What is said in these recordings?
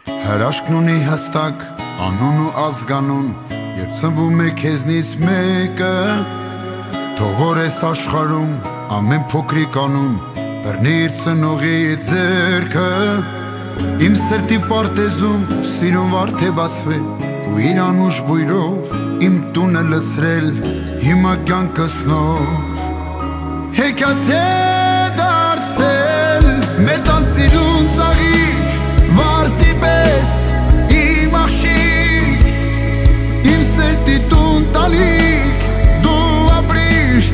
Հրաշքն ունի հստակ անուն ու ազգանուն, երբ ծնվում է քեզնից մեկը, թող որ ես աշխարհում ամեն փոքրիկ անուն բռնի իր ծնողի ձեռքը, իմ սրտի պարտեզում սիրուն վարդ է բացվել ու իր անուշ բույրով իմ տունը լցրել, հիմա կյանքս նոր հեքիաթ է դարձել, մեր տան սիրուն ծաղիկ վարդի պես իմ աղջիկ, իմ սրտի տուն տալիք դու ապրիր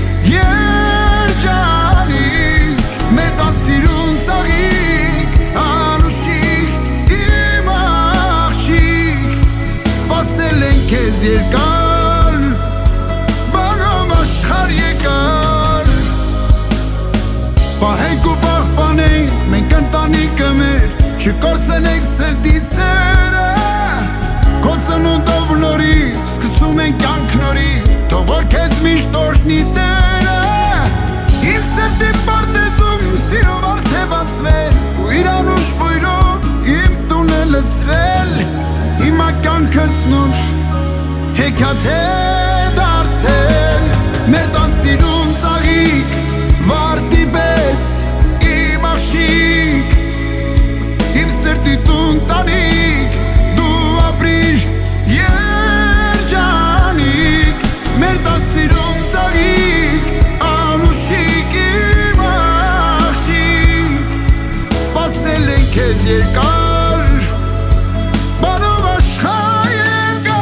երջանիկ, մեր տան սիրուն ծաղիկ անուշիկ իմ աղջիկ, սպասել են քեզ երկար, բանով աշխարհ եկար, պահենք ու պահպանենք մենք ընտանիքը մեր, չկորցնենք սրտի սերը, քո ծնունդով նորից սկսում ենք կյանք նորից, թող որ քեզ միշտ օրհնի Տերը, իմ սրտի պարտեզում սիրո վարդ է բացվել ու իր անուշ բույրով իմ տունը լցրել, հիմա կյանքս նոր հեքիաթ է դարձել, մեր տան սիրուն ծաղիկ վարդի պես իմ աղջիկ, իմ սրտի տուն տանիք դու ապրիր երջանիկ, մեր տան սիրուն ծաղիկ անուշիկ իմ աղջիկ, սպասել են քեզ երկար, բանով աշխարհ եկար,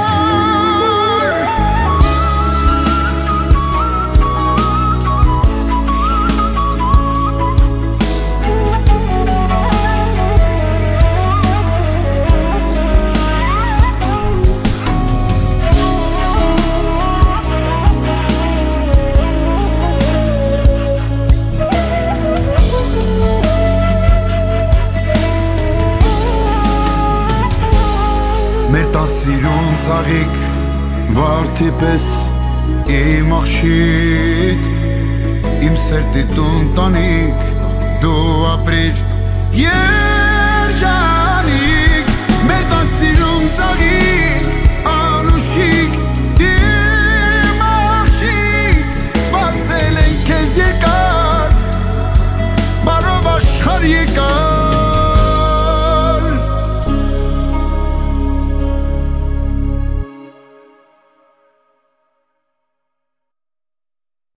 մեր տան սիրուն ծաղիկ վարդի պես իմ աղջիկ, իմ սրտի տուն տանիք դու ապրիր